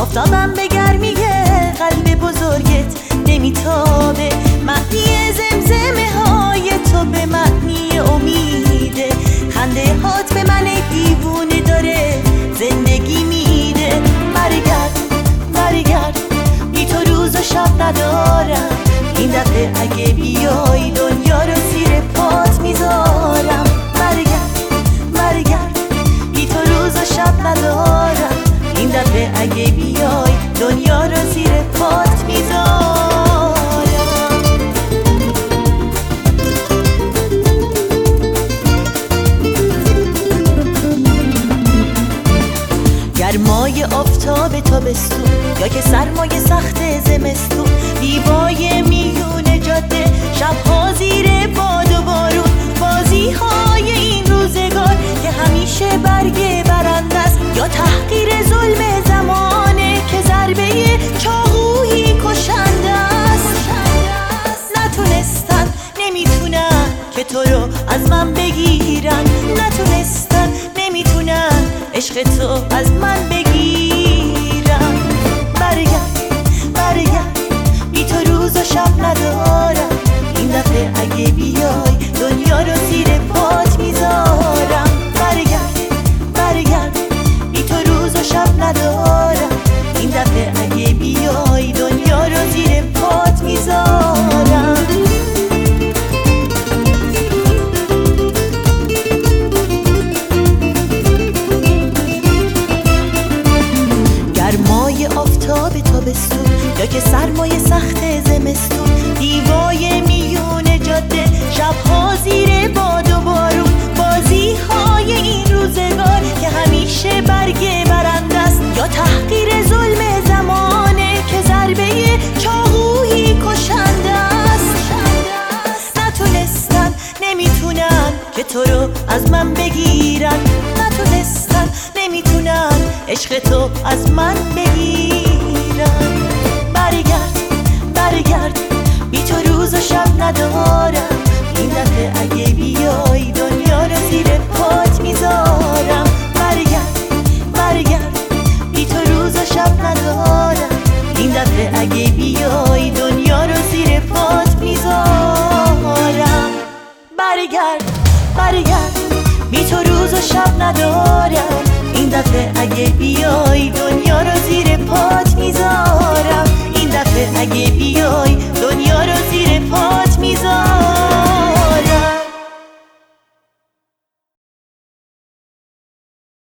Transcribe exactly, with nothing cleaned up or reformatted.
آفتابم به گرمی قلب بزرگت نمیتابه، معنی زمزمه های تو به معنی امیده، خنده هات به من دیوونه داره زندگی میده. برگرد برگرد بی تو روز و شب ندارم، این دفعه اگه بیای دنیا رو زیر پات میذارم. برگرد برگرد بی تو روز و شب ندارم، این دفعه اگه بیای دنیا رو زیر پات میذارم. گرمای آفتاب تابستون یا که سرمای سخت زمستون، دیوای میون جاده، شبها زیر باد و بارون، بازی های این روزگار که همیشه برگ برنده است یا تحقیر ظلم زمانه که ضربه چاقویی کشنده است. نتونستن نمیتونن که تو رو از من بگیرن، نتونستن نمیتونن عشق تو از من بگیرن. برگرد برگرد بی تو روز و شب ندارم، این دفعه اگه بیای دنیا رو زیر پات میذارم. برگرد برگرد بی تو روز و شب ندارم، این دفعه اگه بیای دنیا رو زیر پات میذارم. گرمای آفتاب تابستون یا که سرمای سخت زمستون، دیوای میون جاده، شبها زیر باد و بارون، بازی های این روزگار که همیشه برگ برنده است یا تحقیر ظلم زمانه که ضربه چاقویی کشنده است. نتونستن نمیتونن که تو رو از من بگیرن، نتونستن نمیتونن عشق تو از من بگیرن. برگرد برگرد بی تو روز و شب ندارم، این دفعه اگه بیای دنیا